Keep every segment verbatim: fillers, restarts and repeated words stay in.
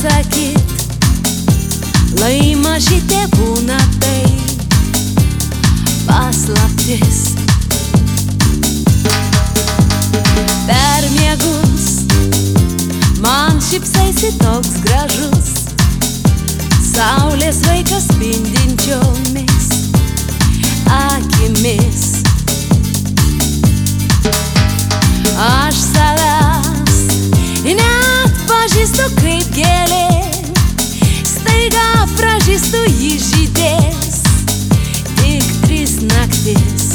pasakyt, lai mažytė būna tai paslaptis. Per miegus man šypsaisi toks gražus, saulės vaikas spindinčiomis akimis. Aš savęs neatpažįstu kaip gėlė, staiga pražįstu jį žydės tik tris naktis.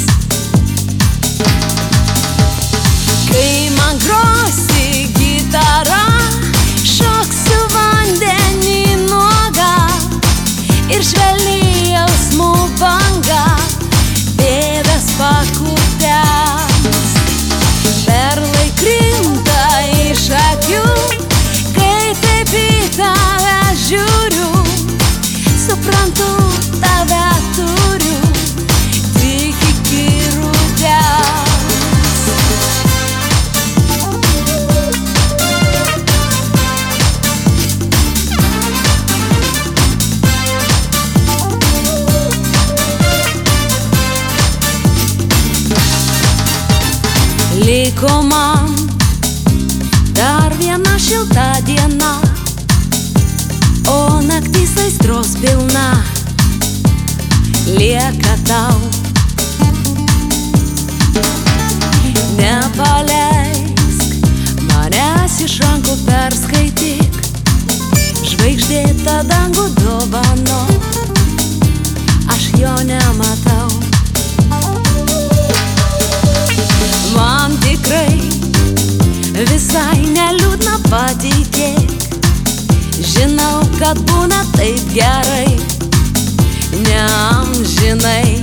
Kai man grosi gitara, šoksiu vandenį nuoga ir švelni jausmų banga bėdas pakutens. Perlai krinta iš akių, kai taip į tave žiūriu, suprantu, tave turiu tik iki rudens. Liko man dar viena šilta diena, o naktis aistros pilna lieka tau. Nepaleisk manęs iš rankų, perskaityk žvaigždėtą dangų dovanok, aš jo nematau. Man tikrai visai neliūdna, patikėk, žinau, kad būna taip gerai, neamžinai.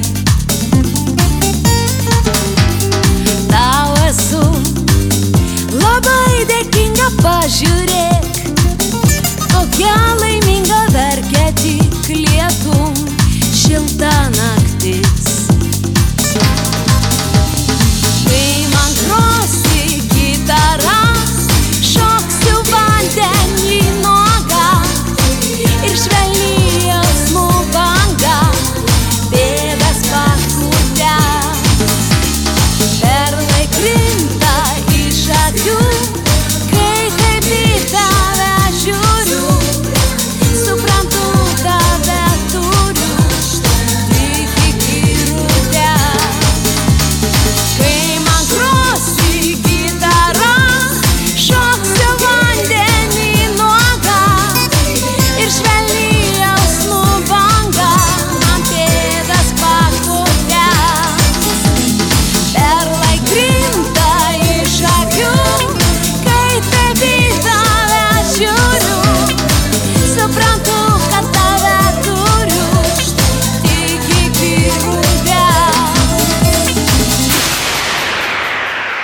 Tau esu labai dėkinga, pažiūrėk, kokia laiminga verkia tik lietum šilta naktis. Kai man grosi gitara, šoksiu vandenį nuoga ir švelni jausmų banga bėdas pakutens. Perlai krinta iš akių, kai taip į tave žiūriu, suprantu, tave turiu tik iki rudens. Kai man grosi gitara, šoksiu vandenį nuoga ir švelni jausmų banga man pėdas pakutens. Perlai krinta iš akių, kai taip į tave žiūriu, suprantu,